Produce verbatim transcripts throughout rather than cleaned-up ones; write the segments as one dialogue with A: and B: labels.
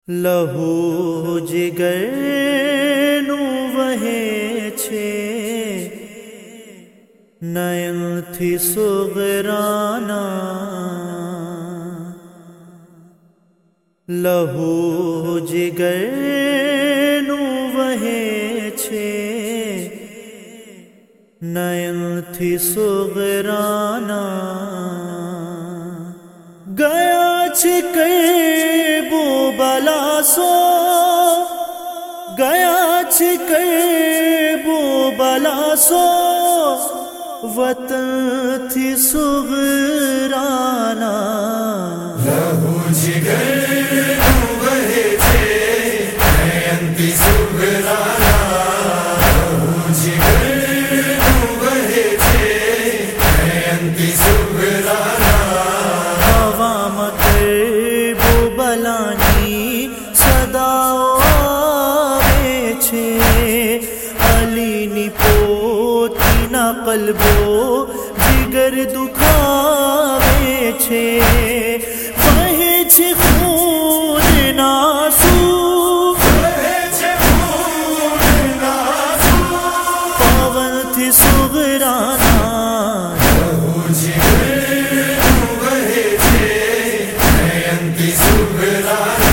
A: لہو جگر نو وہے چھے نین تھی سغرانا لہو جگر نو وہے چھے نین تھی سغرانا گیا چھکے بو بلا سو گیا چھکے بو بلا سو وطن تھی سغرانا
B: لہو جگر نو وہے چھے نین تھی سغرانا لہو جگر نو وہے چھے نین تھی سغرانا
A: بلانی صدا آوے چھے علی نی پوتی نا قلبو جگر دکھاوے چھے وہی چھے خون ناسو پاون تھی سغرانا
B: لہو جگر نو وہے چھے نین تھی سغرانا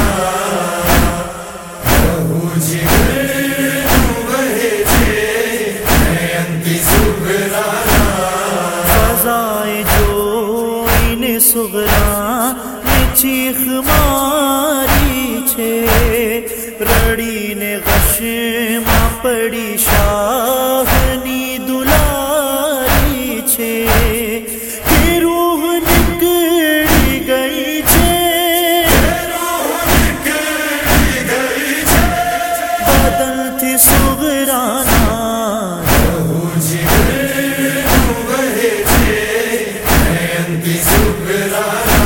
B: لہو جگر نو وہے چھے نین تھی سغرانا
A: فضائے جو ان سغرا نے چیخ ماری چھے رڑی نے غشما پڑی شاہنی دلاری چھے کہ روح نکڑی گئی چھے بدن تھی سغرانا
B: لہو جگر نو وہے چھے نین تھی سغرانا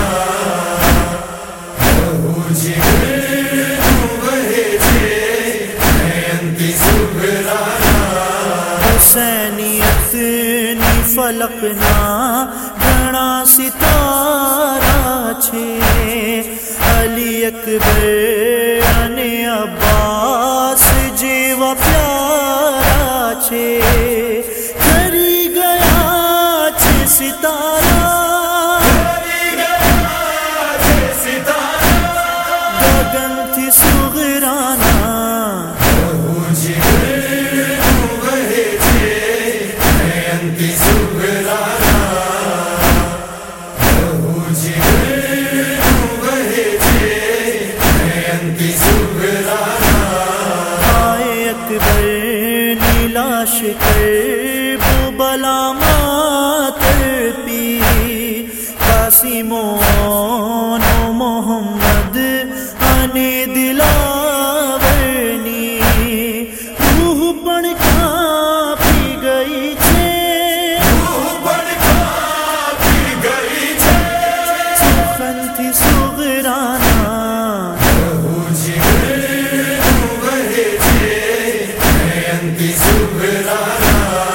B: لہو جگر نو وہے چھے نین تھی سغرانا
A: حسینیت نی فلقنا گھنا ستارہ چھے علی اکبر نے عباس جیوا پیارا چھے کری گیا چھے ستارہ گگن تھی سغرانا
B: لہو جگر نو وہے چھے نین تھی سغرانا لہو جگر نو وہے چھے نین تھی سغرانا
A: آئے اکبر نی لاش کر بو بلا ماتر پی قاسم و محمد آنے دلاور نی روح پڑ کھاپی گئی چھے سخن تھی سغرانا
B: لہو جگر نو وہے چھے نین تھی سغرانا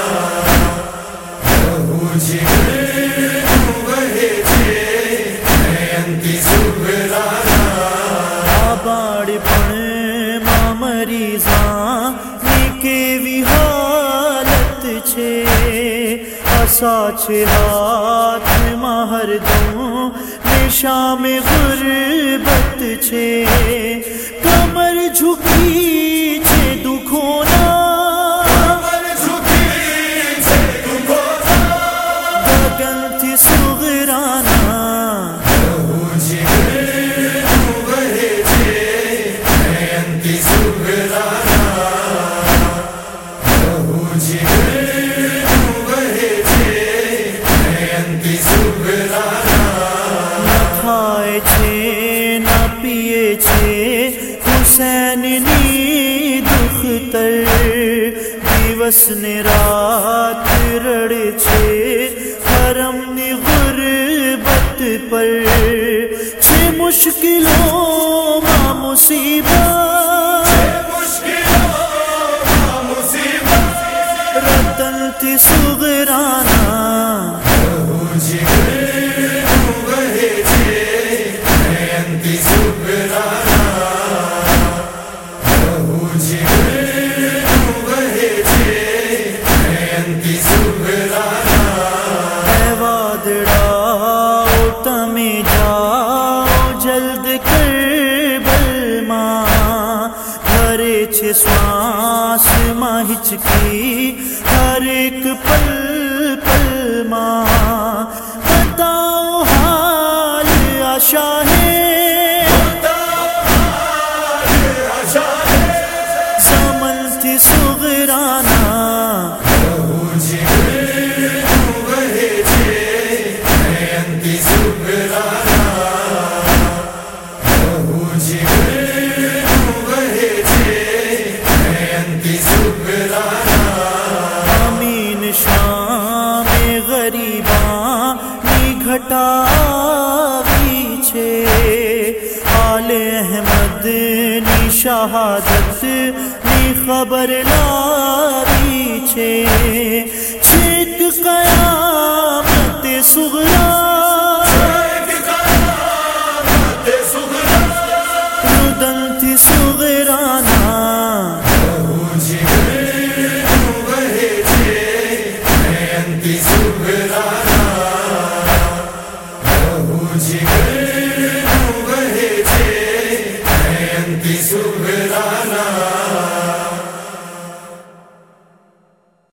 B: لہو جگر نو وہے چھے نین تھی سغرانا
A: آباڑ پن ماں مریضاں نکے وی حالت چھے اسا چھے ہاتھ ماہر دوں نشام غربت چھے کمر جھکی چھے دکھونا گگن تھی سغرانا
B: لہو جگر نو وہے چھے نین تھی سغرانا لہو جگر نو وہے چھے نین تھی سغرانا
A: نہ کھائے چھے نہ پیے چھے حسین نی دختر دیوس نے رات رڑے چھے حرم نی غربت پر چھے مشکلوں ماں مصیبت رتن تھی سغرانا
B: لہو جگر نو وہے چھے نین تھی سغرانا
A: کربلમાં ભરે છે શ્વાસમાં હિચકી હર એક પલ પલમાં બતાઓ હાલ આશા હે ઝમનથી સુગરાના ઘટાવી છે આલે અહેમદની શહાદતની ખબર લાવી છે છેક કયામતે સુગરા રુદનથી સુગરાના
B: Jigar